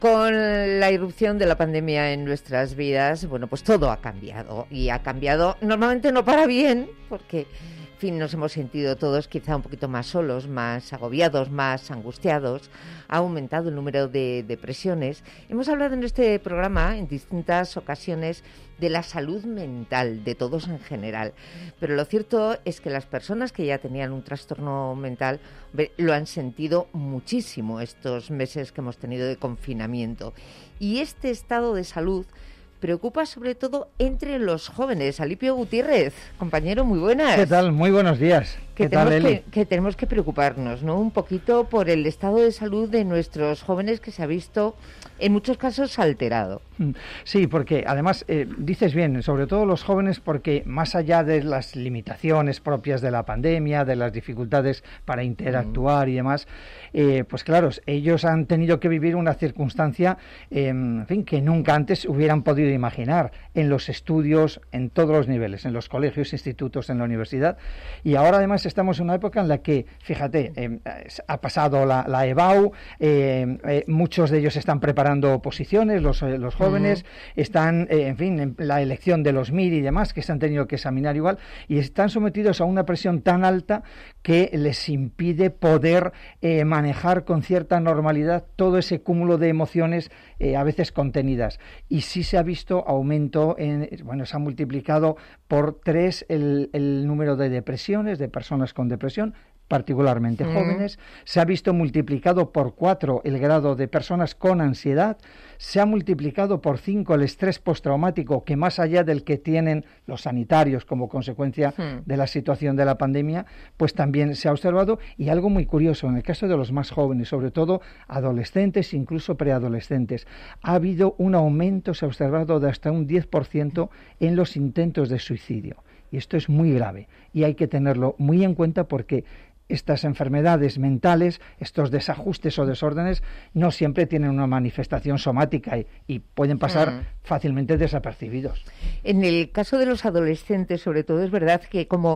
Con la irrupción de la pandemia en nuestras vidas, bueno, pues todo ha cambiado y ha cambiado normalmente no para bien, porque, en fin, nos hemos sentido todos quizá un poquito más solos, más agobiados, más angustiados. Ha aumentado el número de depresiones. Hemos hablado en este programa en distintas ocasiones de la salud mental de todos en general, pero lo cierto es que las personas que ya tenían un trastorno mental lo han sentido muchísimo estos meses que hemos tenido de confinamiento, y este estado de salud preocupa sobre todo entre los jóvenes. Alipio Gutiérrez, compañero, muy buenas. ¿Qué tal? Muy buenos días. ¿Qué tal, Eli? Que tenemos que preocuparnos, ¿no? Un poquito por el estado de salud de nuestros jóvenes, que se ha visto en muchos casos alterado. Sí, porque además dices bien, sobre todo los jóvenes, porque más allá de las limitaciones propias de la pandemia, de las dificultades para interactuar y demás, pues claro, ellos han tenido que vivir una circunstancia, en fin, que nunca antes hubieran podido imaginar en los estudios, en todos los niveles, en los colegios, institutos, en la universidad, y ahora además estamos en una época en la que, fíjate, ha pasado la EBAU, muchos de ellos están preparando oposiciones, los jóvenes están, en fin, en la elección de los MIR y demás, que se han tenido que examinar igual, y están sometidos a una presión tan alta que les impide poder manejar con cierta normalidad todo ese cúmulo de emociones a veces contenidas. Y sí se ha visto aumento, se ha multiplicado por 3 el número de depresiones, de personas con depresión, particularmente jóvenes, se ha visto multiplicado por 4 el grado de personas con ansiedad, se ha multiplicado por 5 el estrés postraumático, que más allá del que tienen los sanitarios como consecuencia de la situación de la pandemia, pues también se ha observado, y algo muy curioso, en el caso de los más jóvenes, sobre todo adolescentes, incluso preadolescentes, ha habido un aumento, se ha observado, de hasta un 10% en los intentos de suicidio, y esto es muy grave, y hay que tenerlo muy en cuenta porque estas enfermedades mentales, estos desajustes o desórdenes, no siempre tienen una manifestación somática y pueden pasar fácilmente desapercibidos. En el caso de los adolescentes, sobre todo, es verdad que como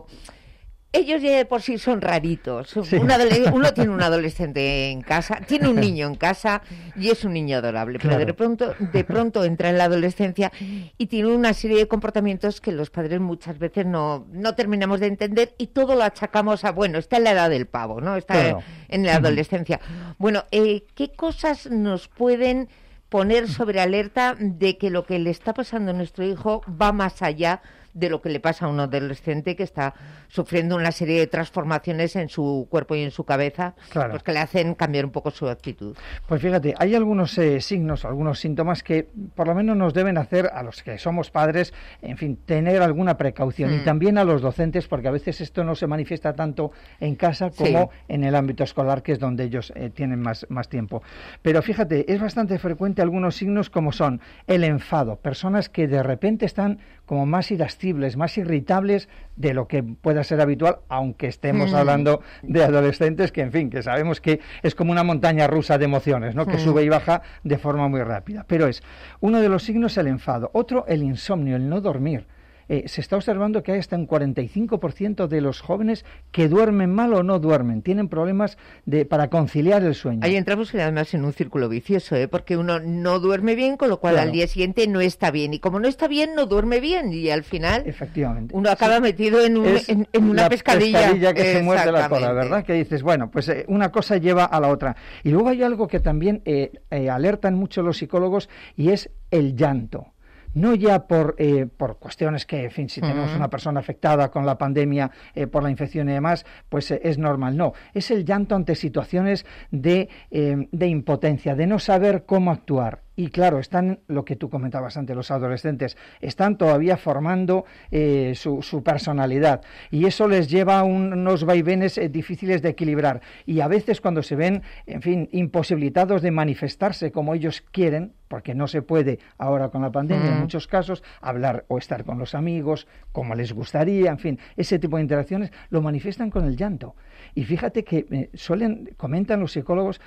ellos ya de por sí son raritos. Sí. Uno tiene un adolescente en casa, tiene un niño en casa y es un niño adorable, claro. Pero de pronto entra en la adolescencia y tiene una serie de comportamientos que los padres muchas veces no terminamos de entender, y todo lo achacamos a, bueno, está en la edad del pavo, ¿no? Está en la adolescencia. Bueno, ¿qué cosas nos pueden poner sobre alerta de que lo que le está pasando a nuestro hijo va más allá de lo que le pasa a un adolescente que está sufriendo una serie de transformaciones en su cuerpo y en su cabeza, claro, pues que le hacen cambiar un poco su actitud? Pues fíjate, hay algunos signos, algunos síntomas que por lo menos nos deben hacer a los que somos padres, en fin, tener alguna precaución, y también a los docentes, porque a veces esto no se manifiesta tanto en casa como en el ámbito escolar, que es donde ellos tienen más tiempo. Pero fíjate, es bastante frecuente algunos signos como son el enfado, personas que de repente están como más irascibles, más irritables de lo que pueda ser habitual, aunque estemos hablando de adolescentes que, en fin, que sabemos que es como una montaña rusa de emociones, ¿no? Que sube y baja de forma muy rápida. Pero es uno de los signos el enfado, otro el insomnio, el no dormir. Se está observando que hay hasta un 45% de los jóvenes que duermen mal o no duermen, tienen problemas para conciliar el sueño. Ahí entramos además en un círculo vicioso, porque uno no duerme bien, con lo cual al día siguiente no está bien, y como no está bien, no duerme bien, y al final efectivamente uno acaba metido en una pescadilla. Pescadilla que se muerde la cola, ¿verdad? Que dices, bueno, pues una cosa lleva a la otra. Y luego hay algo que también alertan mucho los psicólogos, y es el llanto. No ya por cuestiones que, en fin, si tenemos una persona afectada con la pandemia, por la infección y demás, pues es normal. No, es el llanto ante situaciones de impotencia, de no saber cómo actuar. Y claro, están, lo que tú comentabas antes, los adolescentes, están todavía formando su personalidad, y eso les lleva a unos vaivenes difíciles de equilibrar, y a veces cuando se ven, en fin, imposibilitados de manifestarse como ellos quieren, porque no se puede ahora con la pandemia en muchos casos hablar o estar con los amigos como les gustaría, en fin, ese tipo de interacciones lo manifiestan con el llanto. Y fíjate que comentan los psicólogos,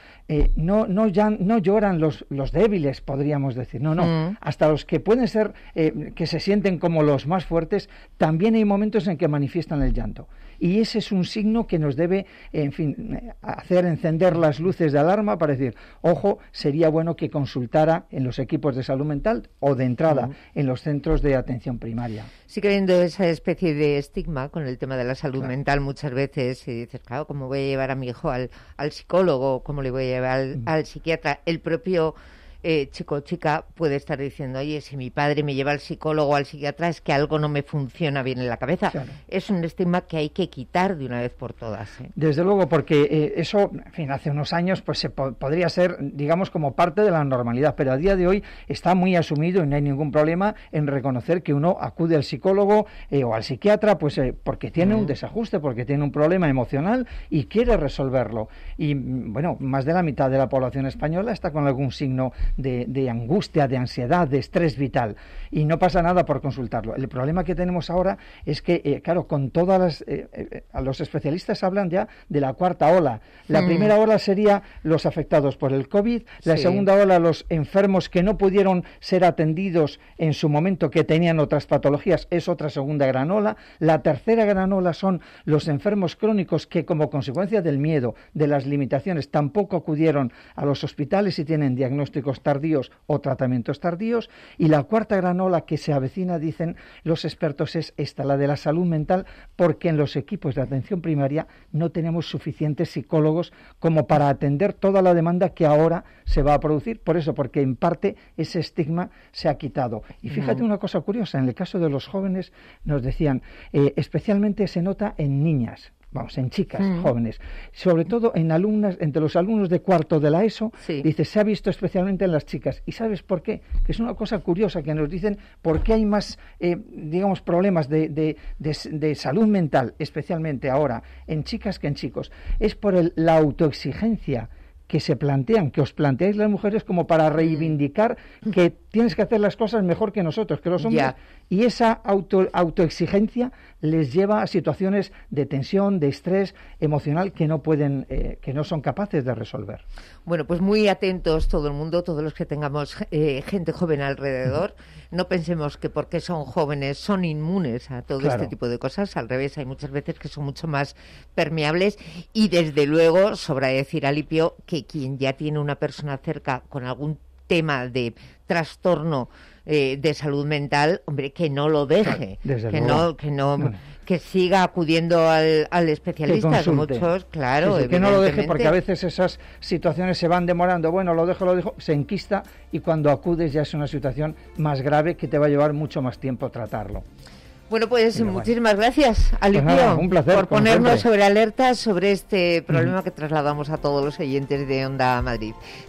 no lloran los débiles, podríamos decir, no, hasta los que pueden ser, que se sienten como los más fuertes, también hay momentos en que manifiestan el llanto. Y ese es un signo que nos debe, en fin, hacer encender las luces de alarma para decir, ojo, sería bueno que consultara en los equipos de salud mental o de entrada en los centros de atención primaria. Sigue habiendo esa especie de estigma con el tema de la salud mental muchas veces, y dices, claro, ¿cómo voy a llevar a mi hijo al psicólogo? ¿Cómo le voy a llevar al psiquiatra? El propio chico o chica puede estar diciendo, oye, si mi padre me lleva al psicólogo o al psiquiatra es que algo no me funciona bien en la cabeza. Claro. Es un estigma que hay que quitar de una vez por todas. Desde luego, porque eso, en fin, hace unos años pues podría ser, digamos, como parte de la normalidad, pero a día de hoy está muy asumido y no hay ningún problema en reconocer que uno acude al psicólogo o al psiquiatra pues porque tiene un desajuste, porque tiene un problema emocional y quiere resolverlo. Y bueno, más de la mitad de la población española está con algún signo de angustia, de ansiedad, de estrés vital, y no pasa nada por consultarlo. El problema que tenemos ahora es que, claro, con todas los especialistas hablan ya de la cuarta ola. La primera ola sería los afectados por el COVID, la segunda ola los enfermos que no pudieron ser atendidos en su momento, que tenían otras patologías, es otra segunda gran ola, la tercera gran ola son los enfermos crónicos que como consecuencia del miedo, de las limitaciones, tampoco acudieron a los hospitales y tienen diagnósticos tardíos o tratamientos tardíos, y la cuarta gran ola que se avecina, dicen los expertos, es esta, la de la salud mental, porque en los equipos de atención primaria no tenemos suficientes psicólogos como para atender toda la demanda que ahora se va a producir, por eso, porque en parte ese estigma se ha quitado. Y fíjate una cosa curiosa, en el caso de los jóvenes nos decían, especialmente se nota en niñas, en chicas jóvenes, sobre todo en alumnas, entre los alumnos de cuarto de la ESO, dice, se ha visto especialmente en las chicas. ¿Y sabes por qué? Que es una cosa curiosa que nos dicen, ¿por qué hay más, digamos, problemas de salud mental, especialmente ahora, en chicas que en chicos? Es por la autoexigencia que se plantean, que os planteáis las mujeres como para reivindicar que tienes que hacer las cosas mejor que nosotros, que los hombres, y esa autoexigencia les lleva a situaciones de tensión, de estrés emocional que no pueden, que no son capaces de resolver. Bueno, pues muy atentos todo el mundo, todos los que tengamos gente joven alrededor. No pensemos que porque son jóvenes son inmunes a todo este tipo de cosas. Al revés, hay muchas veces que son mucho más permeables, y desde luego sobra decir, Alipio, que quien ya tiene una persona cerca con algún tema de trastorno de salud mental, hombre, que no lo deje, que siga acudiendo al especialista, que muchos, claro, que no lo deje, porque a veces esas situaciones se van demorando, bueno, lo dejo, se enquista, y cuando acudes ya es una situación más grave que te va a llevar mucho más tiempo tratarlo. Bueno, pues muchísimas gracias, Alipio, un placer, por ponernos sobre alerta sobre este problema que trasladamos a todos los oyentes de Onda Madrid.